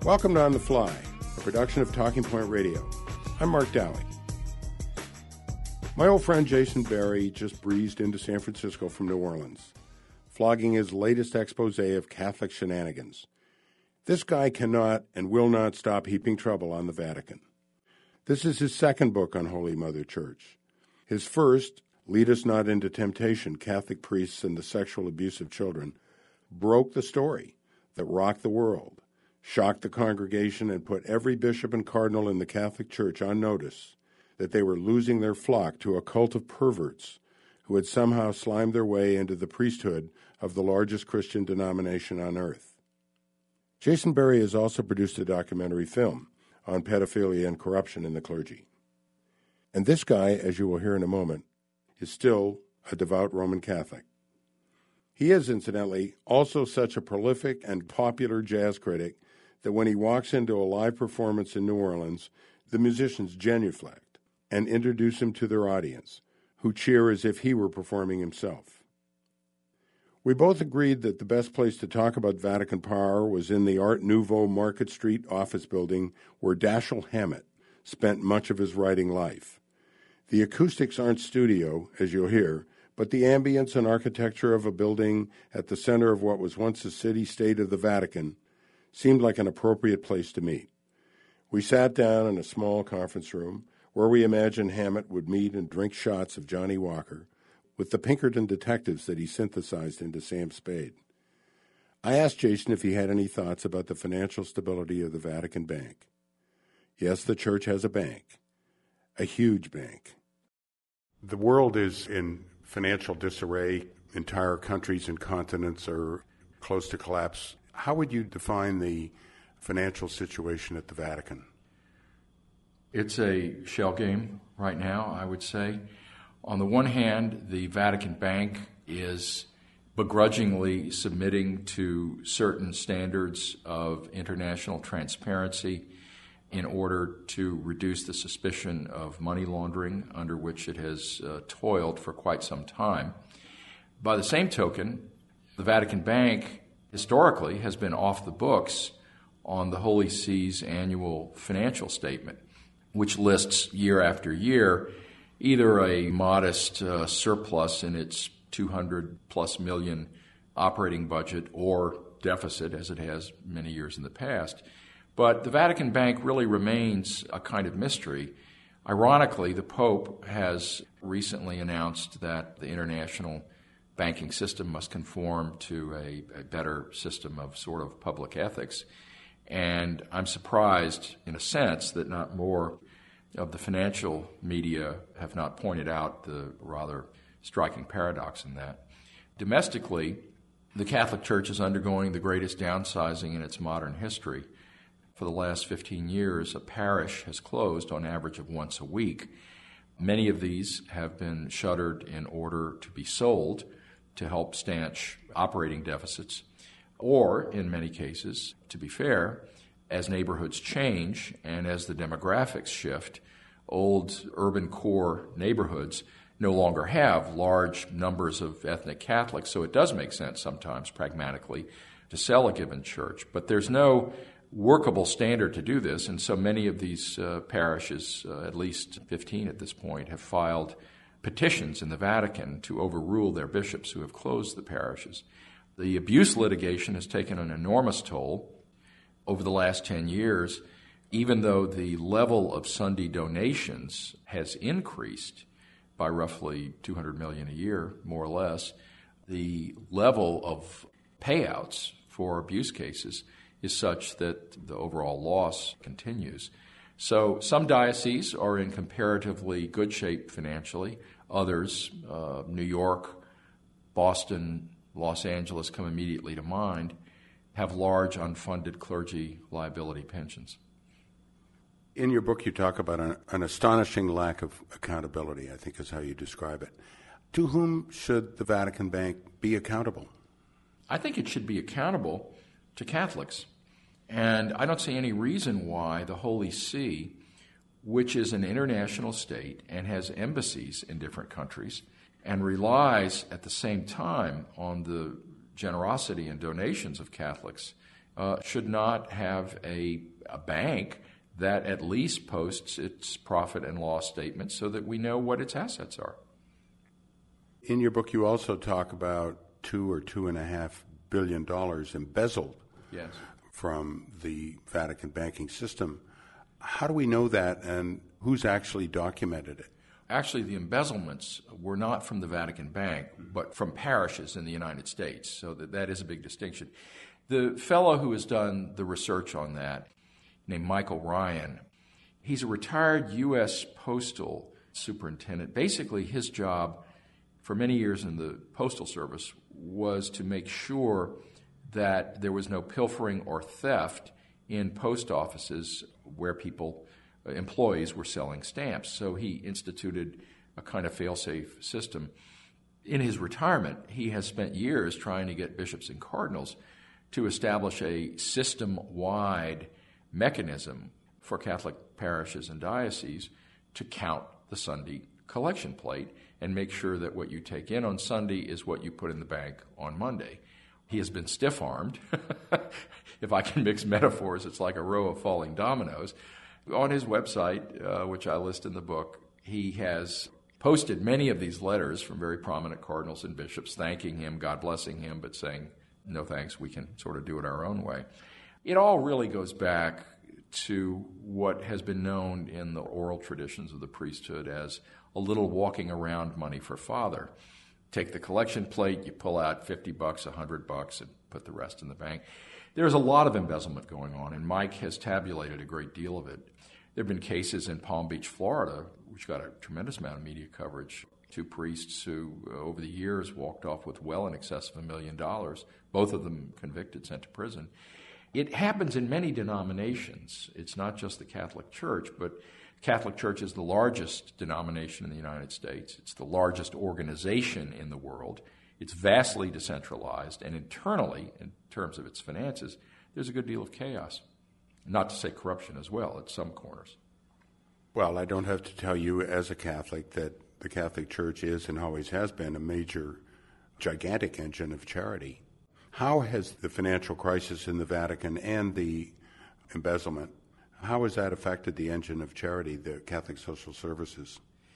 Welcome to On the Fly, a production of Talking Point Radio. I'm Mark Dowling. My old friend Jason Berry just breezed into San Francisco from New Orleans, flogging his latest expose of Catholic shenanigans. This guy cannot and will not stop heaping trouble on the Vatican. This is his second book on Holy Mother Church. His first, Lead Us Not into Temptation, Catholic Priests and the Sexual Abuse of Children, broke the story that rocked the world, shocked the congregation, and put every bishop and cardinal in the Catholic Church on notice that they were losing their flock to a cult of perverts who had somehow slimed their way into the priesthood of the largest Christian denomination on earth. Jason Berry has also produced a documentary film on pedophilia and corruption in the clergy. And this guy, as you will hear in a moment, is still a devout Roman Catholic. He is, incidentally, also such a prolific and popular jazz critic that when he walks into a live performance in New Orleans, the musicians genuflect and introduce him to their audience, who cheer as if he were performing himself. We both agreed that the best place to talk about Vatican power was in the Art Nouveau Market Street office building where Dashiell Hammett spent much of his writing life. The acoustics aren't studio, as you'll hear, but the ambience and architecture of a building at the center of what was once the city-state of the Vatican seemed like an appropriate place to meet. We sat down in a small conference room where we imagined Hammett would meet and drink shots of Johnny Walker with the Pinkerton detectives that he synthesized into Sam Spade. I asked Jason if he had any thoughts about the financial stability of the Vatican Bank. Yes, the church has a bank, a huge bank. The world is in financial disarray. Entire countries and continents are close to collapse. How would you define the financial situation at the Vatican? It's a shell game right now, I would say. On the one hand, the Vatican Bank is begrudgingly submitting to certain standards of international transparency in order to reduce the suspicion of money laundering under which it has toiled for quite some time. By the same token, the Vatican Bank historically has been off the books on the Holy See's annual financial statement, which lists year after year either a modest surplus in its 200-plus million operating budget or deficit, as it has many years in the past. But the Vatican Bank really remains a kind of mystery. Ironically, the Pope has recently announced that the international banking system must conform to a better system of sort of public ethics. And I'm surprised, in a sense, that not more of the financial media have not pointed out the rather striking paradox in that. Domestically, the Catholic Church is undergoing the greatest downsizing in its modern history. For the last 15 years, a parish has closed on average of once a week. Many of these have been shuttered in order to be sold to help stanch operating deficits, or, in many cases, to be fair, as neighborhoods change and as the demographics shift, old urban core neighborhoods no longer have large numbers of ethnic Catholics, so it does make sense sometimes, pragmatically, to sell a given church. But there's no workable standard to do this, and so many of these parishes, at least 15 at this point, have filed petitions in the Vatican to overrule their bishops who have closed the parishes. The abuse litigation has taken an enormous toll over the last 10 years, even though the level of Sunday donations has increased by roughly $200 million a year, more or less. The level of payouts for abuse cases is such that the overall loss continues. So some dioceses are in comparatively good shape financially. Others, New York, Boston, Los Angeles come immediately to mind, have large unfunded clergy liability pensions. In your book, you talk about an astonishing lack of accountability, I think is how you describe it. To whom should the Vatican Bank be accountable? I think it should be accountable to Catholics. And I don't see any reason why the Holy See, which is an international state and has embassies in different countries and relies at the same time on the generosity and donations of Catholics should not have a bank that at least posts its profit and loss statements so that we know what its assets are. In your book, you also talk about $2 or $2.5 billion embezzled Yes. from the Vatican banking system. How do we know that, and who's actually documented it? Actually, the embezzlements were not from the Vatican Bank, but from parishes in the United States, so that is a big distinction. The fellow who has done the research on that, named Michael Ryan, he's a retired U.S. postal superintendent. Basically, his job for many years in the Postal Service was to make sure that there was no pilfering or theft in post offices where employees were selling stamps. So he instituted a kind of fail-safe system. In his retirement, he has spent years trying to get bishops and cardinals to establish a system-wide mechanism for Catholic parishes and dioceses to count the Sunday collection plate and make sure that what you take in on Sunday is what you put in the bank on Monday. He has been stiff-armed. If I can mix metaphors, it's like a row of falling dominoes. On his website, which I list in the book, he has posted many of these letters from very prominent cardinals and bishops thanking him, God blessing him, but saying, no thanks, we can sort of do it our own way. It all really goes back to what has been known in the oral traditions of the priesthood as a little walking around money for father. Take the collection plate, you pull out $50, $100, and put the rest in the bank. There's a lot of embezzlement going on, and Mike has tabulated a great deal of it. There have been cases in Palm Beach, Florida, which got a tremendous amount of media coverage. 2 priests who, over the years, walked off with well in excess of $1 million, both of them convicted, sent to prison. It happens in many denominations. It's not just the Catholic Church, but Catholic Church is the largest denomination in the United States. It's the largest organization in the world. It's vastly decentralized, and internally, in terms of its finances, there's a good deal of chaos. Not to say corruption as well at some corners. Well, I don't have to tell you as a Catholic that the Catholic Church is and always has been a major, gigantic engine of charity. How has the financial crisis in the Vatican and the embezzlement, how has that affected the engine of charity, the Catholic Social Services?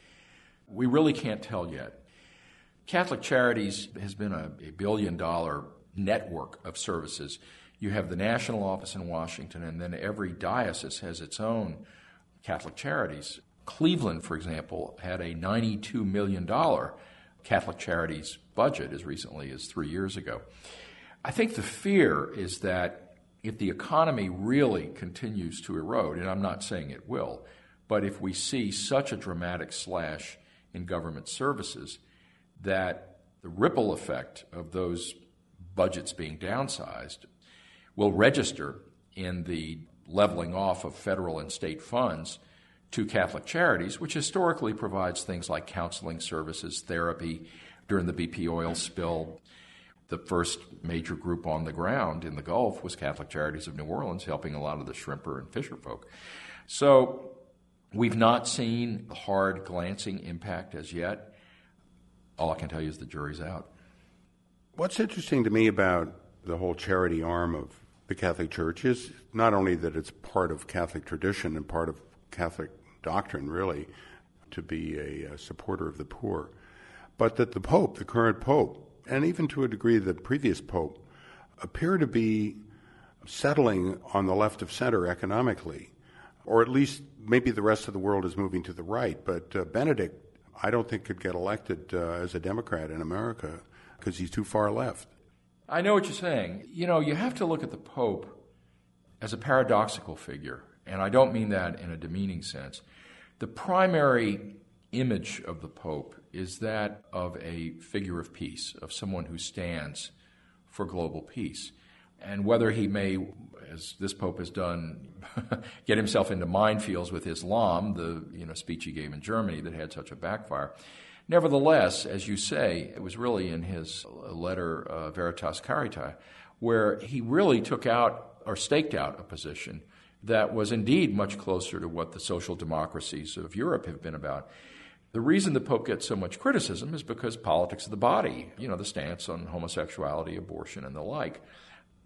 We really can't tell yet. Catholic Charities has been a $1 billion network of services. You have the national office in Washington, and then every diocese has its own Catholic Charities. Cleveland, for example, had a $92 million Catholic Charities budget as recently as 3 years ago. I think the fear is that if the economy really continues to erode, and I'm not saying it will, but if we see such a dramatic slash in government services, that the ripple effect of those budgets being downsized will register in the leveling off of federal and state funds to Catholic Charities, which historically provides things like counseling services, therapy. During the BP oil spill, the first major group on the ground in the Gulf was Catholic Charities of New Orleans, helping a lot of the shrimper and fisher folk. So we've not seen the hard glancing impact as yet. All I can tell you is the jury's out. What's interesting to me about the whole charity arm of the Catholic Church is not only that it's part of Catholic tradition and part of Catholic doctrine, really, to be a supporter of the poor, but that the Pope, the current Pope, and even to a degree the previous Pope, appear to be settling on the left of center economically, or at least maybe the rest of the world is moving to the right. But Benedict, I don't think could get elected as a Democrat in America because he's too far left. I know what you're saying. You know, you have to look at the Pope as a paradoxical figure, and I don't mean that in a demeaning sense. The primary image of the Pope is that of a figure of peace, of someone who stands for global peace. And whether he may, as this Pope has done, get himself into minefields with Islam, the speech he gave in Germany that had such a backfire. Nevertheless, as you say, it was really in his letter Veritas Caritae, where he really took out or staked out a position that was indeed much closer to what the social democracies of Europe have been about. The reason the Pope gets so much criticism is because politics of the body, the stance on homosexuality, abortion, and the like.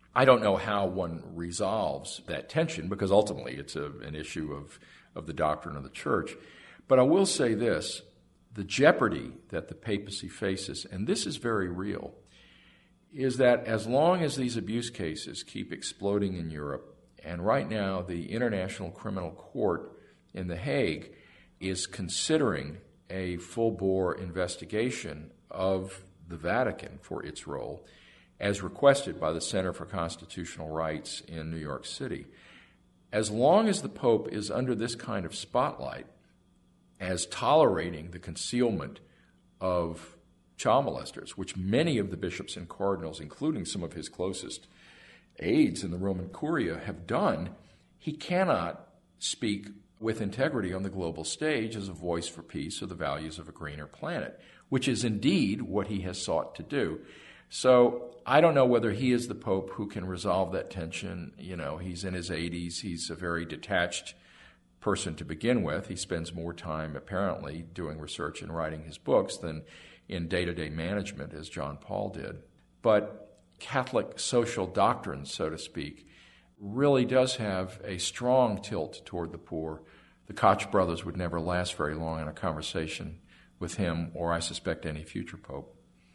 I don't know how one resolves that tension, because ultimately it's an issue of the doctrine of the church. But I will say this, the jeopardy that the papacy faces, and this is very real, is that as long as these abuse cases keep exploding in Europe, and right now the International Criminal Court in The Hague is considering a full-bore investigation of the Vatican for its role, as requested by the Center for Constitutional Rights in New York City. As long as the Pope is under this kind of spotlight, as tolerating the concealment of child molesters, which many of the bishops and cardinals, including some of his closest aides in the Roman Curia, have done, he cannot speak with integrity on the global stage as a voice for peace or the values of a greener planet, which is indeed what he has sought to do. So I don't know whether he is the Pope who can resolve that tension. You know, he's in his 80s. He's a very detached person to begin with. He spends more time, apparently, doing research and writing his books than in day-to-day management, as John Paul did. But Catholic social doctrine, so to speak, really does have a strong tilt toward the poor. The Koch brothers would never last very long in a conversation with him, or I suspect any future pope.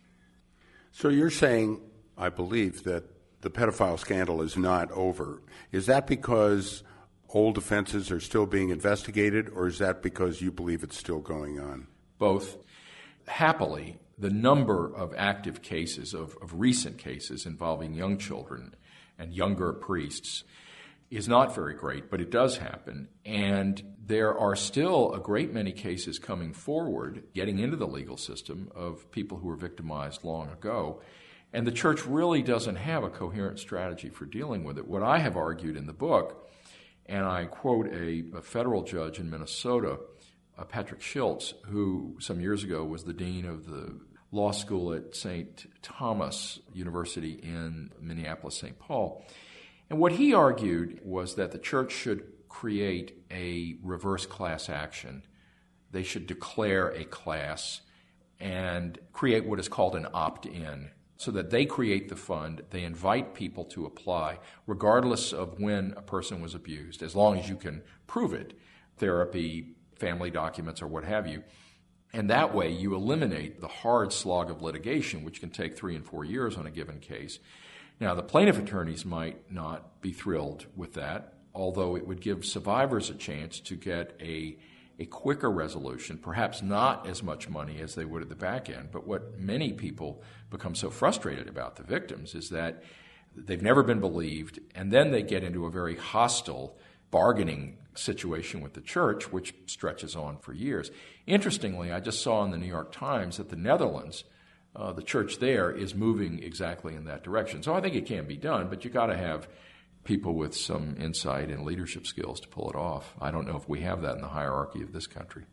So you're saying, I believe, that the pedophile scandal is not over. Is that because old offenses are still being investigated, or is that because you believe it's still going on? Both. Happily, the number of active cases, of recent cases involving young children and younger priests is not very great, but it does happen. And there are still a great many cases coming forward, getting into the legal system, of people who were victimized long ago. And the church really doesn't have a coherent strategy for dealing with it. What I have argued in the book, and I quote a federal judge in Minnesota, Patrick Schultz, who some years ago was the dean of the law school at St. Thomas University in Minneapolis, St. Paul. And what he argued was that the church should create a reverse class action. They should declare a class and create what is called an opt-in, so that they create the fund, they invite people to apply, regardless of when a person was abused, as long as you can prove it, therapy, family documents, or what have you. And that way you eliminate the hard slog of litigation, which can take 3 and 4 years on a given case. Now, the plaintiff attorneys might not be thrilled with that, although it would give survivors a chance to get a quicker resolution, perhaps not as much money as they would at the back end. But what many people become so frustrated about, the victims, is that they've never been believed, and then they get into a very hostile bargaining situation with the church, which stretches on for years. Interestingly, I just saw in the New York Times that the Netherlands, the church there, is moving exactly in that direction. So I think it can be done, but you got to have people with some insight and leadership skills to pull it off. I don't know if we have that in the hierarchy of this country.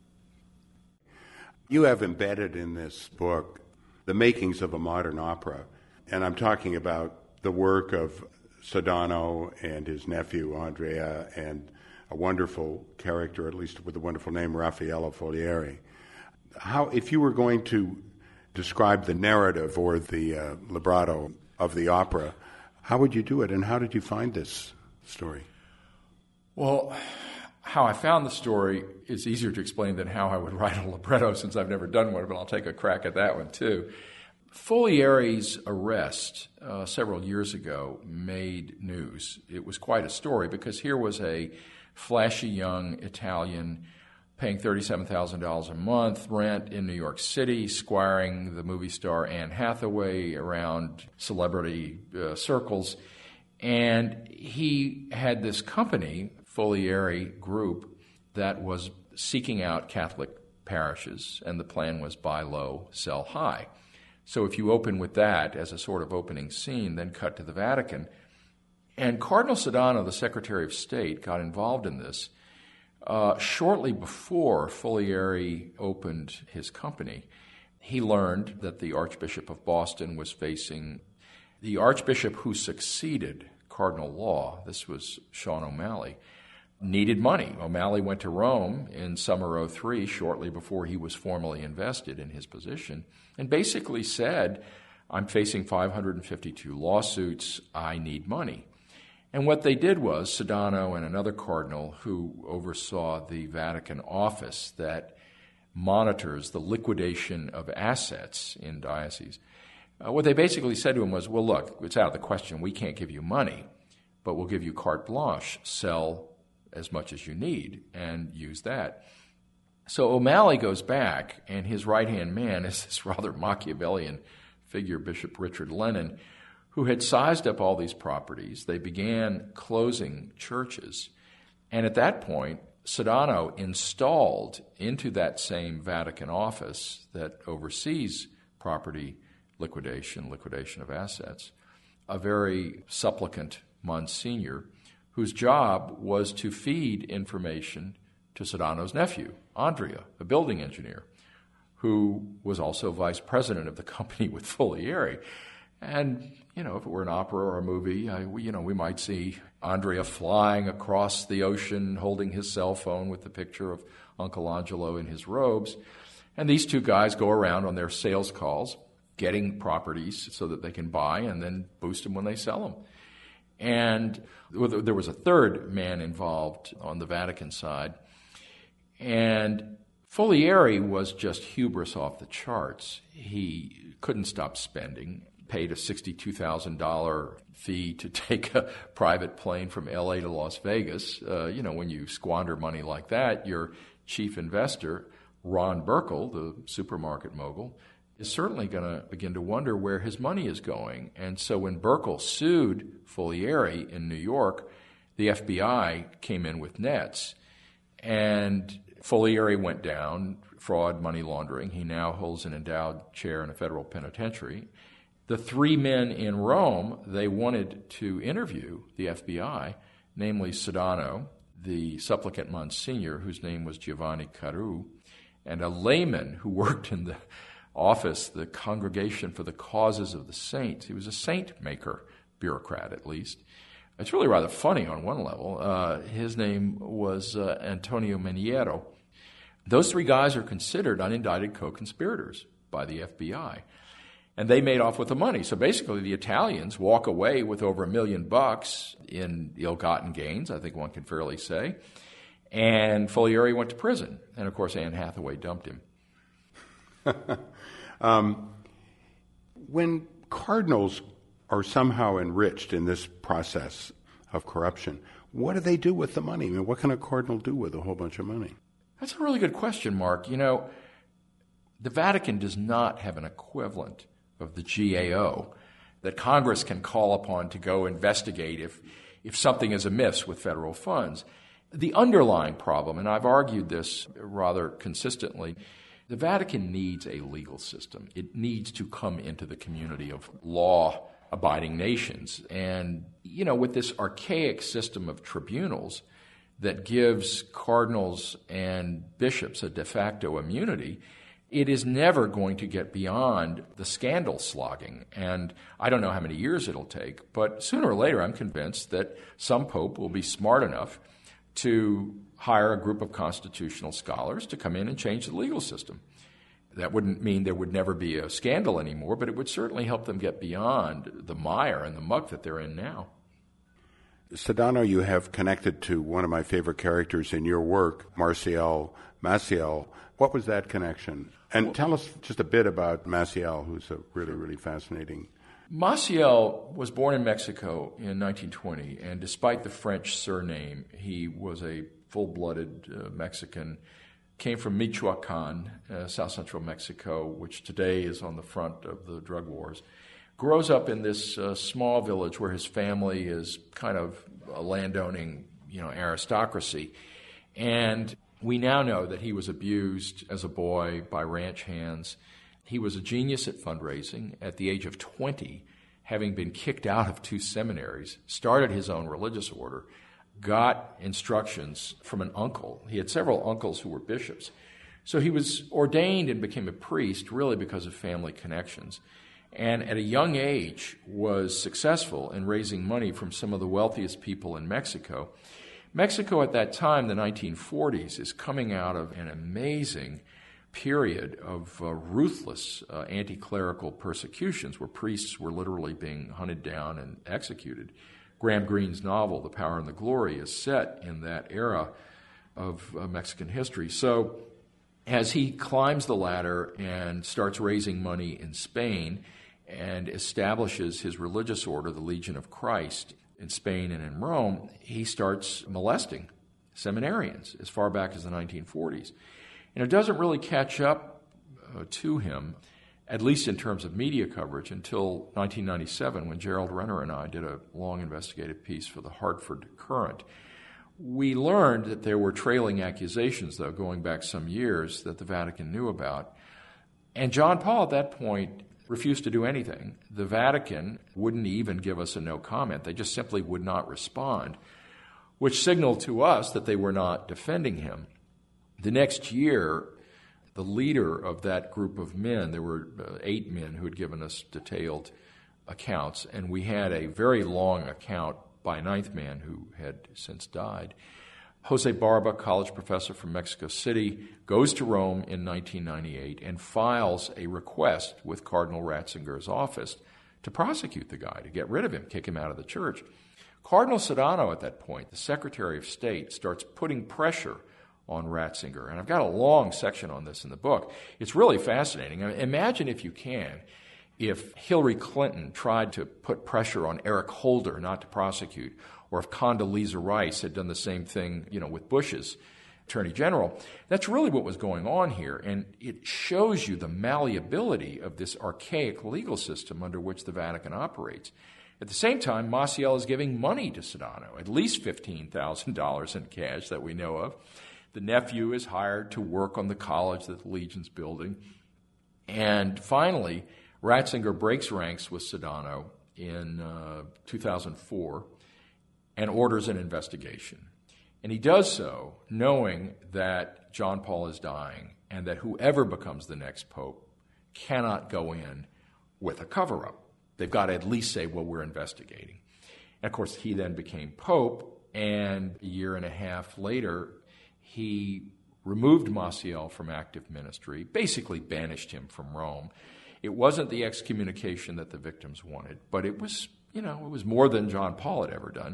You have embedded in this book the makings of a modern opera, and I'm talking about the work of Sodano and his nephew, Andrea, and a wonderful character, at least with a wonderful name, Raffaello Folieri. How, if you were going to describe the narrative or the libretto of the opera, how would you do it, and how did you find this story? Well, how I found the story is easier to explain than how I would write a libretto, since I've never done one, but I'll take a crack at that one too. Folieri's arrest several years ago made news. It was quite a story, because here was a flashy young Italian paying $37,000 a month rent in New York City, squiring the movie star Anne Hathaway around celebrity circles. And he had this company, Folieri Group, that was seeking out Catholic parishes, and the plan was buy low, sell high. So if you open with that as a sort of opening scene, then cut to the Vatican. And Cardinal Sodano, the Secretary of State, got involved in this shortly before Folieri opened his company. He learned that the Archbishop of Boston was facing the Archbishop who succeeded Cardinal Law. This was Sean O'Malley. Needed money. O'Malley went to Rome in summer '03, shortly before he was formally invested in his position, and basically said, I'm facing 552 lawsuits. I need money. And what they did was, Sedano and another cardinal who oversaw the Vatican office that monitors the liquidation of assets in dioceses, what they basically said to him was, well, look, it's out of the question. We can't give you money, but we'll give you carte blanche. Sell as much as you need and use that. So O'Malley goes back, and his right-hand man is this rather Machiavellian figure, Bishop Richard Lennon, who had sized up all these properties. They began closing churches. And at that point, Sedano installed into that same Vatican office that oversees property liquidation of assets, a very supplicant Monsignor whose job was to feed information to Sedano's nephew, Andrea, a building engineer, who was also vice president of the company with Folieri. And, if it were an opera or a movie, we might see Andrea flying across the ocean holding his cell phone with the picture of Uncle Angelo in his robes. And these two guys go around on their sales calls, getting properties so that they can buy and then boost them when they sell them. And there was a third man involved on the Vatican side. And Folieri was just hubris off the charts. He couldn't stop spending, paid a $62,000 fee to take a private plane from L.A. to Las Vegas. When you squander money like that, your chief investor, Ron Burkle, the supermarket mogul, is certainly going to begin to wonder where his money is going. And so when Burkle sued Folieri in New York, the FBI came in with nets. And Folieri went down, fraud, money laundering. He now holds an endowed chair in a federal penitentiary. The three men in Rome, they wanted to interview the FBI, namely Sedano, the supplicant Monsignor, whose name was Giovanni Caru, and a layman who worked in the office, the Congregation for the Causes of the Saints. He was a saint maker, bureaucrat at least. It's really rather funny on one level. His name was Antonio Meniero. Those three guys are considered unindicted co-conspirators by the FBI. And they made off with the money. So basically the Italians walk away with over $1 million in ill-gotten gains, I think one can fairly say. And Folieri went to prison. And of course Anne Hathaway dumped him. When cardinals are somehow enriched in this process of corruption, what do they do with the money? I mean, what can a cardinal do with a whole bunch of money? That's a really good question, Mark. The Vatican does not have an equivalent of the GAO that Congress can call upon to go investigate if something is amiss with federal funds. The underlying problem, and I've argued this rather consistently, the Vatican needs a legal system. It needs to come into the community of law-abiding nations. And, with this archaic system of tribunals that gives cardinals and bishops a de facto immunity, it is never going to get beyond the scandal slogging. And I don't know how many years it'll take, but sooner or later I'm convinced that some pope will be smart enough to hire a group of constitutional scholars to come in and change the legal system. That wouldn't mean there would never be a scandal anymore, but it would certainly help them get beyond the mire and the muck that they're in now. Sedano, you have connected to one of my favorite characters in your work, Marcial Maciel. What was that connection? And tell us just a bit about Maciel, who's a really, really fascinating. Maciel was born in Mexico in 1920, and despite the French surname, he was a full-blooded Mexican, came from Michoacan, south central Mexico, which today is on the front of the drug wars. Grows up in this small village where his family is kind of a landowning, aristocracy. And we now know that he was abused as a boy by ranch hands. He was a genius at fundraising. At the age of 20, having been kicked out of 2 seminaries, started his own religious order, got instructions from an uncle. He had several uncles who were bishops. So he was ordained and became a priest really because of family connections. And at a young age was successful in raising money from some of the wealthiest people in Mexico. Mexico at that time, the 1940s, is coming out of an amazing period of ruthless anti-clerical persecutions where priests were literally being hunted down and executed. Graham Greene's novel, The Power and the Glory, is set in that era of Mexican history. So as he climbs the ladder and starts raising money in Spain and establishes his religious order, the Legion of Christ, in Spain and in Rome, he starts molesting seminarians as far back as the 1940s. And it doesn't really catch up to him, at least in terms of media coverage, until 1997 when Gerald Renner and I did a long investigative piece for the Hartford Courant. We learned that there were trailing accusations, though, going back some years that the Vatican knew about. And John Paul at that point refused to do anything. The Vatican wouldn't even give us a no comment. They just simply would not respond, which signaled to us that they were not defending him. The next year, the leader of that group of men, there were 8 men who had given us detailed accounts, and we had a very long account by a 9th man who had since died. Jose Barba, college professor from Mexico City, goes to Rome in 1998 and files a request with Cardinal Ratzinger's office to prosecute the guy, to get rid of him, kick him out of the church. Cardinal Sedano at that point, the Secretary of State, starts putting pressure on Ratzinger. And I've got a long section on this in the book. It's really fascinating. I mean, imagine, if you can, if Hillary Clinton tried to put pressure on Eric Holder not to prosecute, or if Condoleezza Rice had done the same thing, with Bush's Attorney General. That's really what was going on here, and it shows you the malleability of this archaic legal system under which the Vatican operates. At the same time, Maciel is giving money to Sedano, at least $15,000 in cash that we know of. The nephew is hired to work on the college that the Legion's building. And finally, Ratzinger breaks ranks with Sedano in 2004 and orders an investigation. And he does so knowing that John Paul is dying and that whoever becomes the next pope cannot go in with a cover-up. They've got to at least say, well, we're investigating. And of course, he then became pope, and a year and a half later, he removed Maciel from active ministry, basically banished him from Rome. It wasn't the excommunication that the victims wanted, but it was, it was more than John Paul had ever done.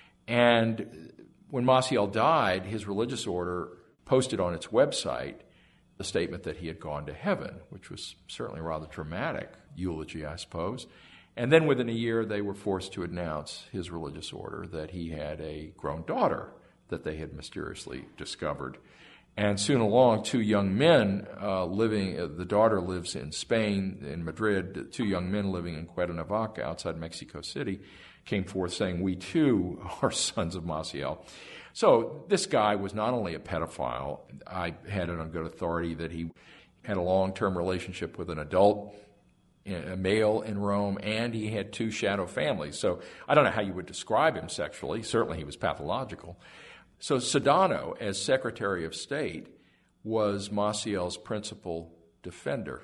And when Maciel died, his religious order posted on its website the statement that he had gone to heaven, which was certainly a rather dramatic eulogy, I suppose. And then within a year, they were forced to announce his religious order that he had a grown daughter that they had mysteriously discovered. And soon along, 2 young men the daughter lives in Spain, in Madrid, 2 young men living in Cuernavaca outside Mexico City came forth saying, we too are sons of Maciel. So this guy was not only a pedophile, I had it on good authority that he had a long-term relationship with an adult, a male in Rome, and he had 2 shadow families. So I don't know how you would describe him sexually. Certainly he was pathological. So Sedano, as Secretary of State, was Maciel's principal defender.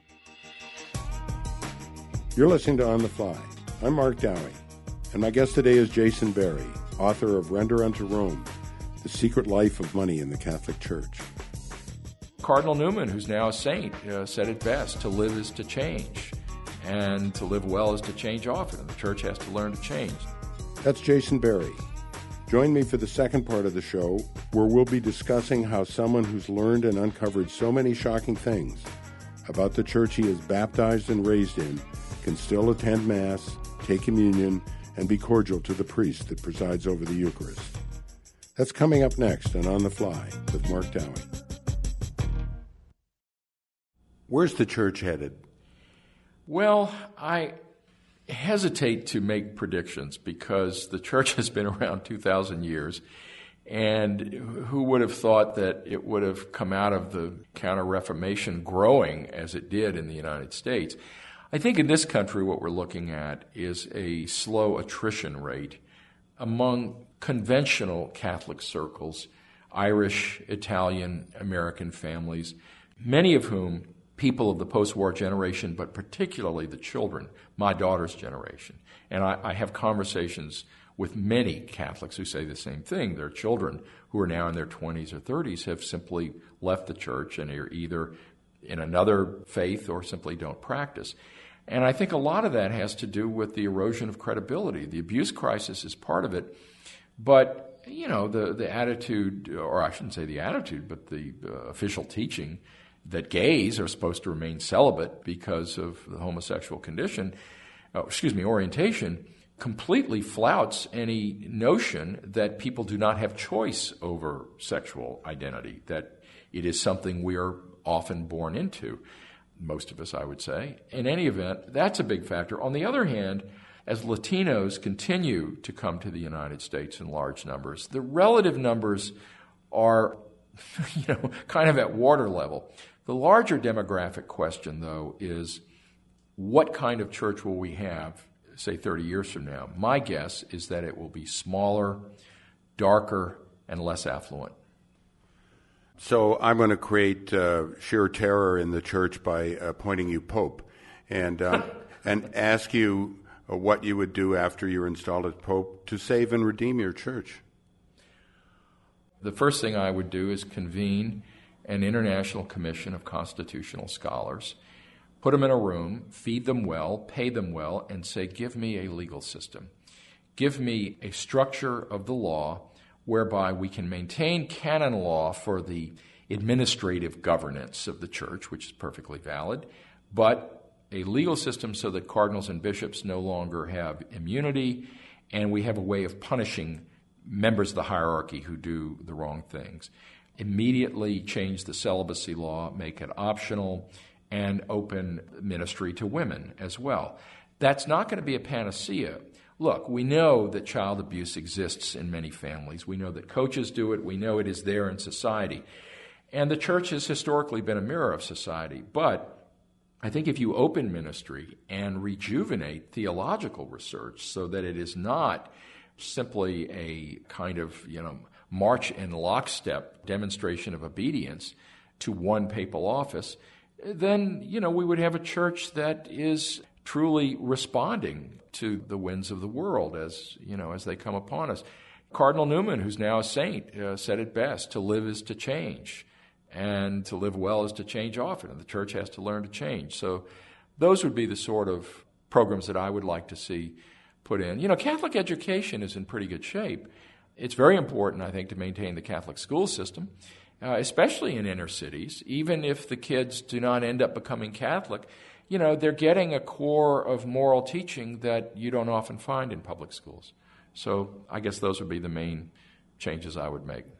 You're listening to On the Fly. I'm Mark Dowie, and my guest today is Jason Berry, author of Render Unto Rome, The Secret Life of Money in the Catholic Church. Cardinal Newman, who's now a saint, said it best: to live is to change, and to live well is to change often, and the church has to learn to change. That's Jason Berry. Join me for the second part of the show, where we'll be discussing how someone who's learned and uncovered so many shocking things about the church he is baptized and raised in can still attend Mass, take communion, and be cordial to the priest that presides over the Eucharist. That's coming up next on the Fly with Mark Dowie. Where's the church headed? Well, I hesitate to make predictions because the church has been around 2,000 years, and who would have thought that it would have come out of the Counter-Reformation growing as it did in the United States. I think in this country what we're looking at is a slow attrition rate among conventional Catholic circles, Irish, Italian, American families, many of whom people of the post-war generation, but particularly the children, my daughter's generation. And I have conversations with many Catholics who say the same thing. Their children, who are now in their 20s or 30s, have simply left the church and are either in another faith or simply don't practice. And I think a lot of that has to do with the erosion of credibility. The abuse crisis is part of it, but the attitude, or I shouldn't say the attitude, but the official teaching that gays are supposed to remain celibate because of the homosexual orientation, completely flouts any notion that people do not have choice over sexual identity, that it is something we are often born into, most of us, I would say. In any event, that's a big factor. On the other hand, as Latinos continue to come to the United States in large numbers, the relative numbers are kind of at water level. The larger demographic question, though, is what kind of church will we have, say, 30 years from now? My guess is that it will be smaller, darker, and less affluent. So I'm going to create sheer terror in the church by appointing you Pope and ask you what you would do after you're installed as Pope to save and redeem your church. The first thing I would do is convene an international commission of constitutional scholars, put them in a room, feed them well, pay them well, and say, give me a legal system. Give me a structure of the law whereby we can maintain canon law for the administrative governance of the church, which is perfectly valid, but a legal system so that cardinals and bishops no longer have immunity, and we have a way of punishing members of the hierarchy who do the wrong things. Immediately change the celibacy law, make it optional, and open ministry to women as well. That's not going to be a panacea. Look, we know that child abuse exists in many families. We know that coaches do it. We know it is there in society. And the church has historically been a mirror of society. But I think if you open ministry and rejuvenate theological research so that it is not simply a kind of, march in lockstep demonstration of obedience to one papal office, then, we would have a church that is truly responding to the winds of the world as they come upon us. Cardinal Newman, who's now a saint, said it best: to live is to change, and to live well is to change often, and the church has to learn to change. So those would be the sort of programs that I would like to see put in. Catholic education is in pretty good shape. It's very important, I think, to maintain the Catholic school system, especially in inner cities. Even if the kids do not end up becoming Catholic, they're getting a core of moral teaching that you don't often find in public schools. So I guess those would be the main changes I would make.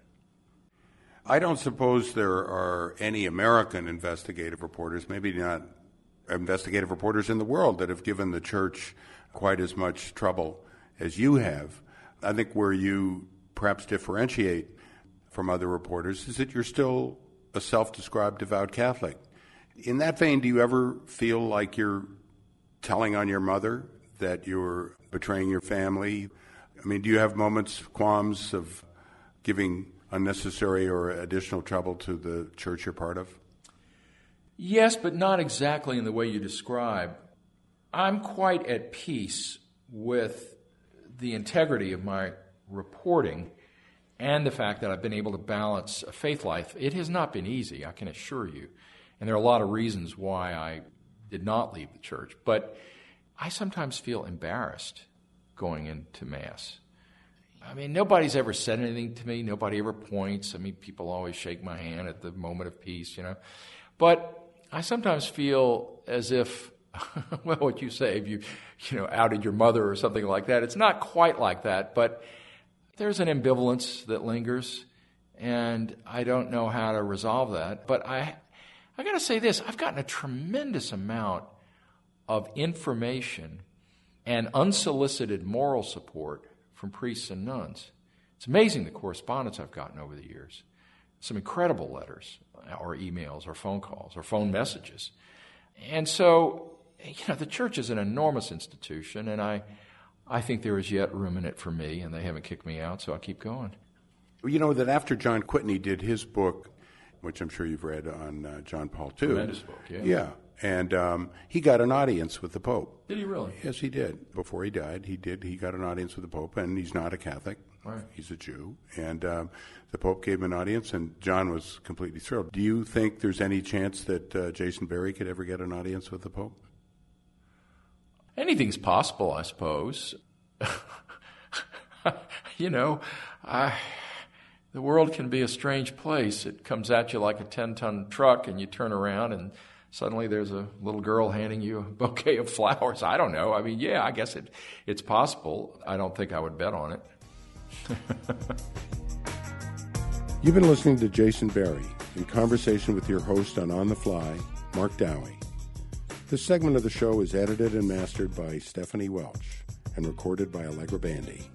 I don't suppose there are any American investigative reporters, maybe not investigative reporters in the world, that have given the church quite as much trouble as you have. I think where you perhaps differentiate from other reporters is that you're still a self-described devout Catholic. In that vein, do you ever feel like you're telling on your mother, that you're betraying your family? I mean, do you have moments, qualms of giving unnecessary or additional trouble to the church you're part of? Yes, but not exactly in the way you describe. I'm quite at peace with the integrity of my reporting and the fact that I've been able to balance a faith life. It has not been easy, I can assure you. And there are a lot of reasons why I did not leave the church. But I sometimes feel embarrassed going into Mass. I mean, nobody's ever said anything to me. Nobody ever points. I mean, people always shake my hand at the moment of peace, But I sometimes feel as if, well, what you say, if you outed your mother or something like that. It's not quite like that, but there's an ambivalence that lingers, and I don't know how to resolve that. But I got to say this: I've gotten a tremendous amount of information and unsolicited moral support from priests and nuns. It's amazing the correspondence I've gotten over the years. Some incredible letters, or emails, or phone calls, or phone messages. And so, the church is an enormous institution, and I think there is yet room in it for me, and they haven't kicked me out, so I'll keep going. That after John Quitney did his book, which I'm sure you've read on John Paul II. Tremendous book, yeah. Yeah, and he got an audience with the Pope. Did he really? Yes, he did. Before he died, he did. He got an audience with the Pope, and he's not a Catholic. Right. He's a Jew. And the Pope gave him an audience, and John was completely thrilled. Do you think there's any chance that Jason Berry could ever get an audience with the Pope? Anything's possible, I suppose. You know, the world can be a strange place. It comes at you like a 10-ton truck, and you turn around, and suddenly there's a little girl handing you a bouquet of flowers. I don't know. I mean, yeah, I guess it's possible. I don't think I would bet on it. You've been listening to Jason Berry in conversation with your host on the Fly, Mark Dowie. This segment of the show is edited and mastered by Stephanie Welch and recorded by Allegra Bandy.